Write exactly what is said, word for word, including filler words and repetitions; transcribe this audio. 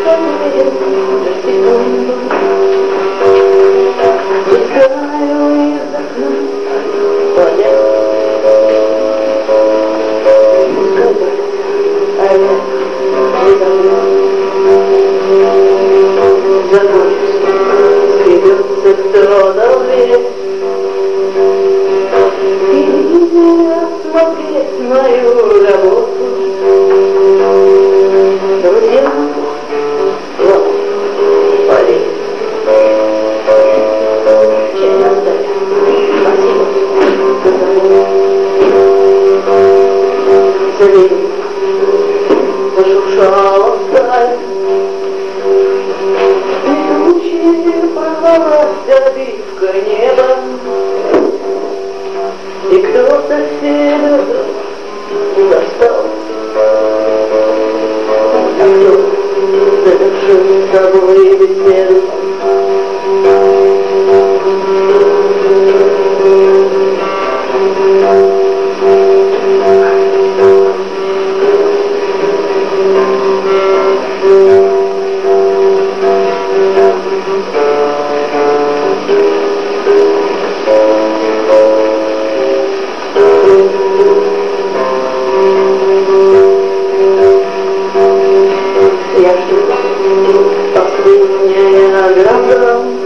Смотреть мою работу, друзья, вот, парень. Чай оставь. Спасибо. Целей зашуршала сталь, и тучи порвалась обивка неба. И кто-то север достал, а кто завершил с собой беседу. Я жду последняя награда.